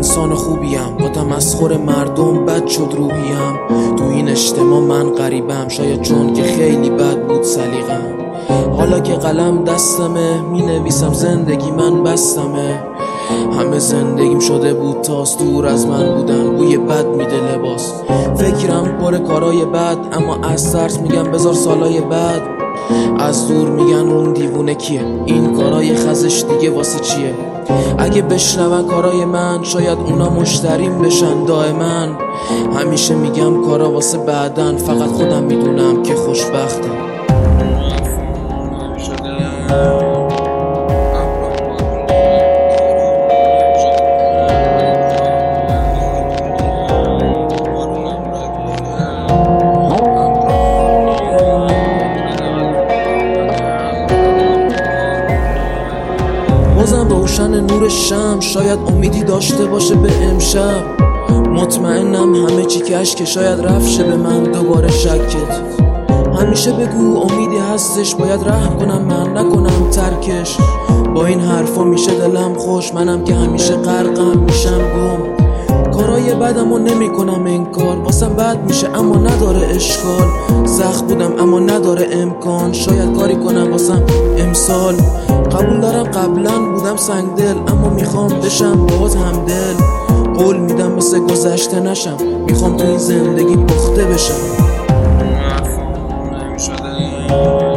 انسان خوبیم، با تمسخر مردم بد شد روحیم. تو این اجتماع من غریبم، شاید چون که خیلی بد بود سلیقم. حالا که قلم دستمه می نویسم زندگی من بستمه. همه زندگیم شده بود تاست، دور از من بودن بوی بد میده لباس. فکرم پر کارای بد، اما از ترس میگم بذار سالای بعد. از دور میگن اون دیوونه کیه، این کارای خزش دیگه واسه چیه. اگه بشنون کارای من شاید اونا مشتریم بشن دائما. همیشه میگم کارا واسه بعدن، فقط خودم میدونم که خوشبختم. بازم روشن نور شمع، شاید امیدی داشته باشه به امشب. مطمئنم همه چی کشکه، شاید رفت شه به من دوباره شکت. همیشه بگو امیدی هستش، باید رحم کنم من نکنم ترکش. با این حرفا میشه دلم خوش، منم که همیشه غرقم میشم گم. کارای بدمو نمی کنم انکار، واسم بد میشه اما نداره اشکال. سخت بودم اما نداره امکان، شاید کاری کنم واسم امسال. قبول دارم قبلا بودم سنگ دل، اما میخوام بشم باز هم دل. قول میدم مثل گذشته نشم، میخوام تو این زندگی پخته بشم.